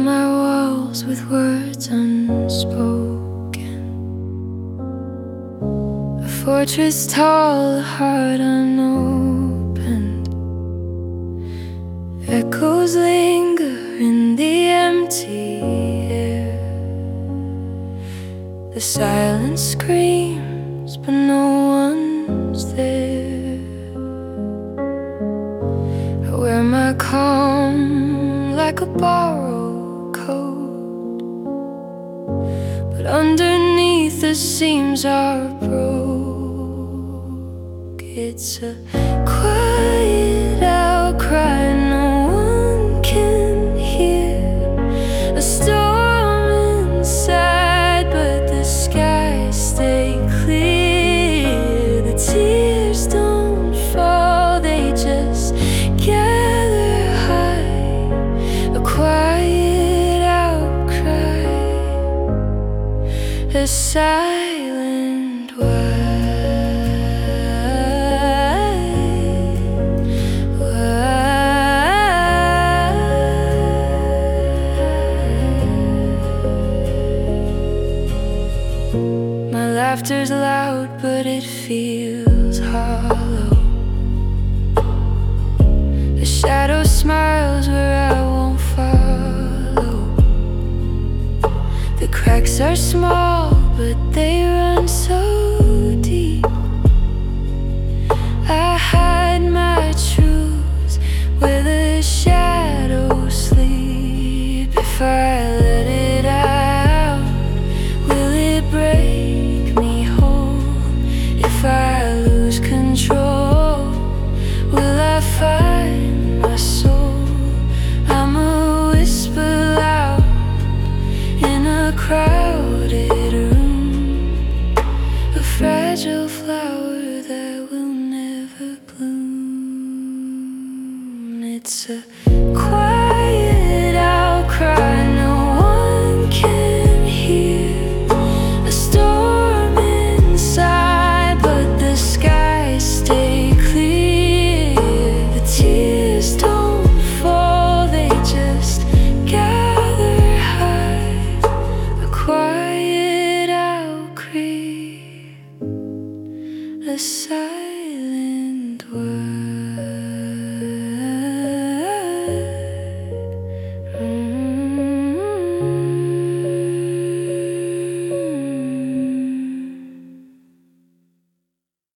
my walls with words unspoken, a fortress tall, a heart unopened. Echoes linger in the empty air. The silence screams, but no one's there. I wear my calm like a borrowed coat, but underneath the seams are broke. It's a quiet outcry no one can hear, a storm inside, but the skies stay clear. The tears don't fall, they just gather high, a quiet outcry, a silent why. My laughter's loud, but it feels hollow. The shadow smiles where I won't follow. The cracks are small, but they run so